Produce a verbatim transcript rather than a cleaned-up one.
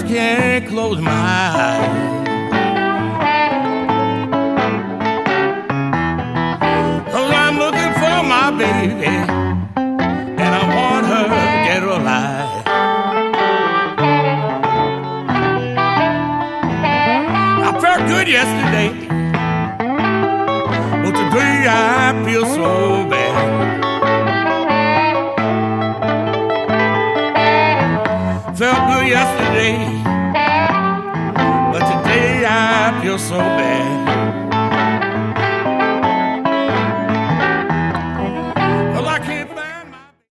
can't close my eyes. Cause I'm looking for my baby, and I want her dead or alive. I felt good yesterday, but today I feel so bad. Felt good yesterday, but today I feel so bad.